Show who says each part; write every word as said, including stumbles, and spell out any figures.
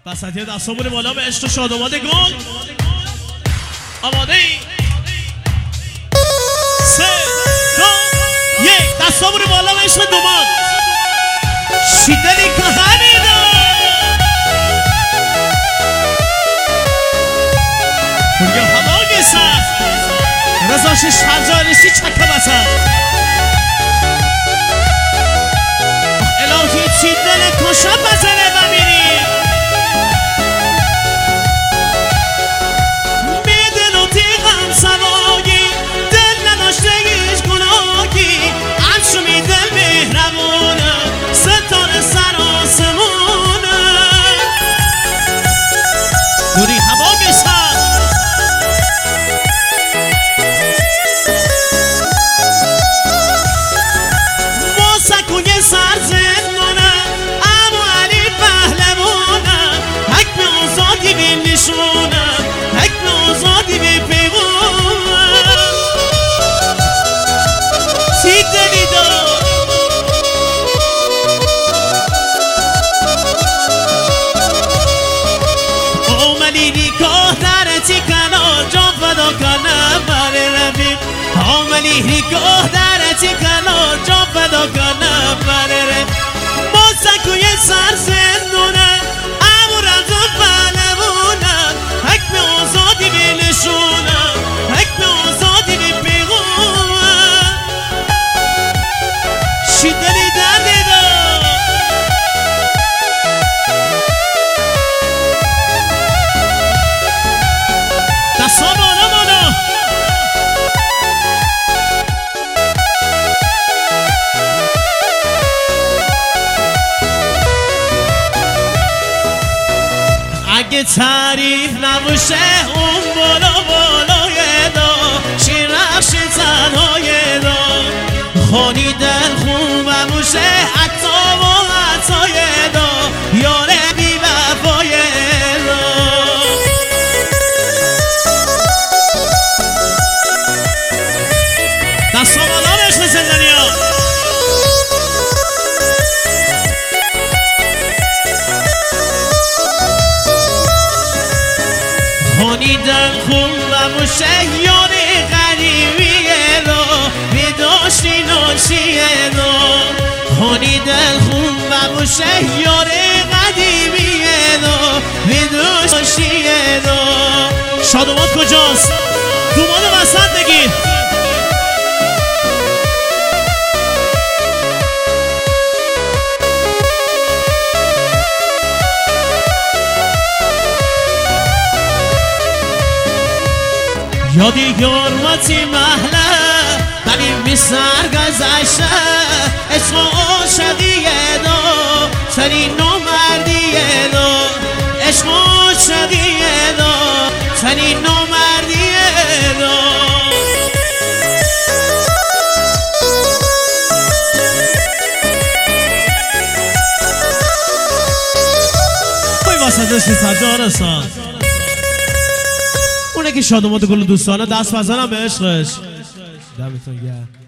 Speaker 1: بساطی دستامون بالا به عشق و شادومات گل. آماده ای؟ سه دو یک. دستامون بالا به عشق دومان شیدلی که همیده کنگه هوا گیسه رزاشش هزارشی چکه بسد الهی چی دل کشه بزنه و میری میدن و تیغم سوایی دل نداشته هیچ گناهی عرشو میدل مهربونه ستاره سر آسمونه دوری هوا گیسه سر زندانه امو علی پهلوانه حکم آزادی به نشونه حکم آزادی به پیغونه چی دلی دار آملی نگاه درتی کنا جان فدا کنم بر رفیق آملی نگاه درتی کنا جان فدا کنم بر رفیق ما سکوی سر زندونه امو رمزو پهلوونه حکم آزادی به نشونه حکم آزادی به پیغونه شیدلی دردی دار دستا بالا بالا اگه تعریف نباشه اون بالا بالای دا شیر رخش زنهای دا خانی دل خوب باشه حتی و حتای دا یاره بی وفای دا دستا بالا عشق زندانی ها خانی دل خون و موشه یاره غریبیه رو بداشتی ناشیه رو خانی دل خون و موشه یاره غریبیه رو بداشتیه رو شادومات کجاست؟ دومان وسط بگیر یادی گرمتی محله ولی می سر گذشته عشق و عاشقیه دو سری نامردیه دو عشق و عاشقیه دو سری نامردیه دو کوی واسدش سرجار هستن اونه که شادومات گل دوستانه دست بزنم به عشقش دمتون گرم.